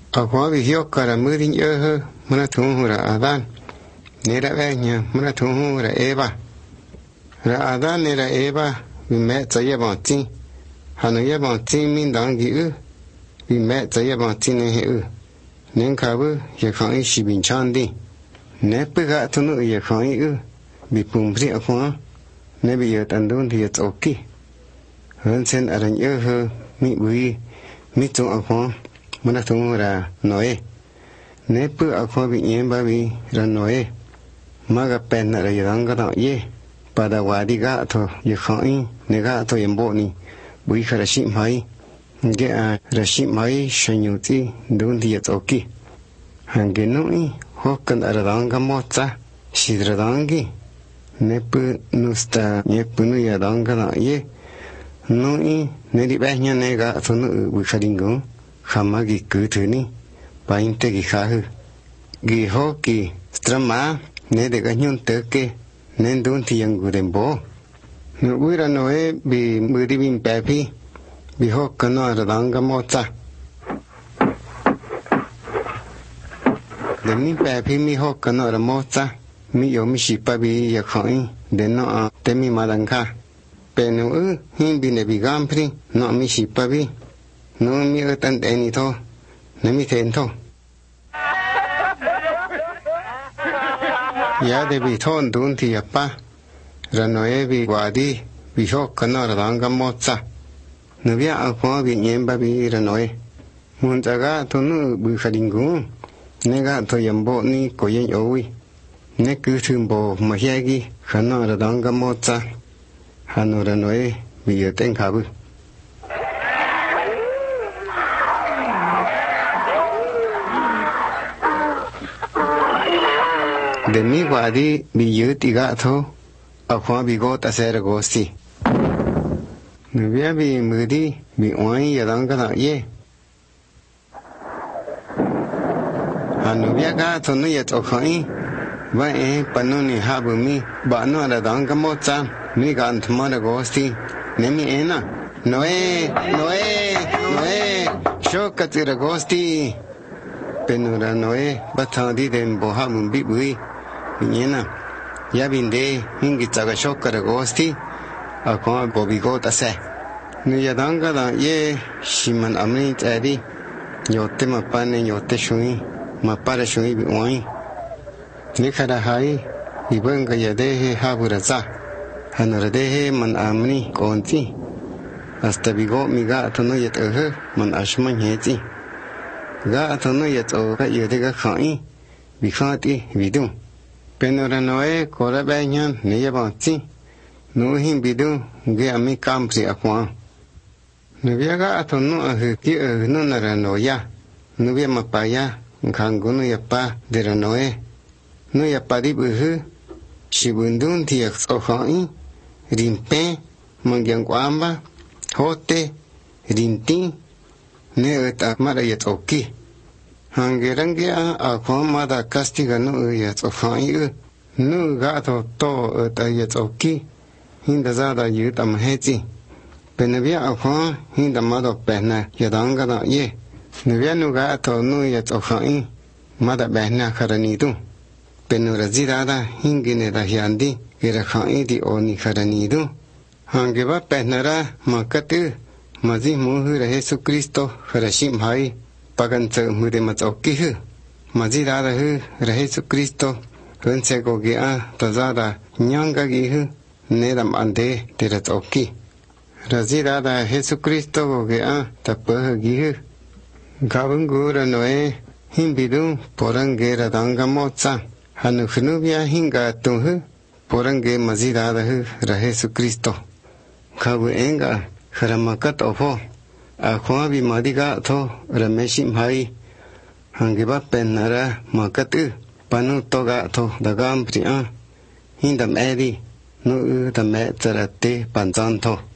ở khóa bị hiếu cả là mới đi nhớ hơn mới thu hút là Adan nè đã về nhà mới thu hút là Eva là Adan nè là Eva vì mẹ chạy vào chi hà nội vào chi mình đang nghĩ vì mẹ chạy vào chi này hiểu nên cả bữa giờ không ai chỉ bình chọn đi nè bây giờ tôi nói giờ không ai bị bùng rỉ ở khóa nè bây giờ tận đốn thì ok hơn sen ở đây nhớ hơn mi bui mi trong ở khóa mới thu hút là nói nè bây ở khóa bị nhiễm ba bị là nói mà gặp bèn là giờ đang có đạo ye pada wadi ga thôi giờ không ai nè ga thôi em bộ ni bui khá là xịn hay cái là xịn hay sinh nhật thì đốn thì ok hàng cái nỗi hoặc cần ở đó cái mốt ra xịt ra đó cái nè bữa nusta nhé bữa nuôi ở đó cái nào ye nỗi nè đi bé nhà nè gà thôi nó bữa khai đình gúng khăm mà cái cứ thứ ní bài thế cái khá hư cái họ cái drama nè để cái nhon tới cái nên đốn thì yang gửi đến bố nửa bữa ra nói bị mưa đi bin bè phi bị họ cần nó ở đó cái mốt ra để mi bè phi mi họ cần nó ở mốt ra mi yếu mi xịt bị giờ khỏi để nó để mi mà đằng khác bè nó hin bị này bị gam phi nó mi xịt bị nó mi ở tận đây này thôi nó mi thêm thôi ya để bị thôn đun thì apa rồi nói bị quả đi bị họ cần nó ở đó cái mốt ra nếu biết ở khoa bị nhiễm bị rồi nói muốn trả ga thôi nó bị khai đình cũng nè ga thôi yếm bộ ni có yên ôi nè cứ thương bộ mà hay gì khả năng là đang cái mốt ra hà nội là nói bị ở tên khá bự để mi quả đi bị giữ thì gạ thôi ở khoa bị gót ta sẽ là gót gì nếu biết bị mưa đi bị oai giờ đang cái nào ye nếu biết cái thôi nó giờ cho khỏi vậy bạn nó này ha bữa mi bạn nó là đang cái mốt cha mi gan thầm là gót gì nếu mi em à nói cho cái gì là gót gì bên nó nói bắt thằng đi đến bộ ha mình bị bưởi mi em à ya bin de hình cái chắc cho cái là gót gì ở con bộ bị gót ta sẽ nếu giờ đang cái đó ye ximan amni chạy đi nhột tem mà pan này nhột tem suy mà pan suy bị oai nếu khai ra hay thì bên cái giờ đây ha bữa ra hắn ở đây mình amni còn gì hasta bị gót mi gạ thôi nó giờ ở hơi mình ashman hết gì gạ thôi nó giờ ở cái giờ đây cái khai bị khai đi bị đúng bên nó nói có ra bao nhiêu nếu giờ bảo gì nếu hình bị đúng cái ami cam gì à quan nếu biết cái thôi nó ở cái ở nó là nói ya nếu biết mà phải ya khang cũng nói pa để là nói pa đi bữa hư chỉ buồn đun thì ở khỏi rim pe mang giang quam ba hote rim tin nếu ở ta mà đây ở ok hàng cái răng kia ở khoa mà ta castiga nó ở khỏi nó gã thôi to ở đây ở ok hiện ra đã giữ tầm hết gì bên này ở khoa hiện tại mà đọc bên này giờ đang cái đó ye nếu biết nó gã thôi nó ở khỏi mà đã bên này khởi đi tu bên này là gì đó hiện cái này là hiện đi cái là khỏi đi ôn khởi đi tu hàng cái bắt bên này ra mà cái thứ mà gì muốn hư là Jesus Christo khởi sim hay bagan chờ mười để mà ok hư mà gì đó là hư là Jesus Christo hơn sẽ có cái ta ra là nhang cái gì hư nên làm ăn thế để là ok rồi gì đó là Jesus Christo có cái ta bớt cái hư các bạn cứ là nói hin bị đúng bỏ ra cái là đang cái mốt sang hắn không biết bia hin cái tung hư bỏ ra cái mà gì đó là hư là Jesus Christo các bạn anh cái khởi mà cắt ở phố khoa bị mà đi cái thôi là mấy sim hay hàng cái bắp bên ra mà cắt panu to cái thôi đã gam pri hin đam đi nó đam mẹ trở lại pan chan thôi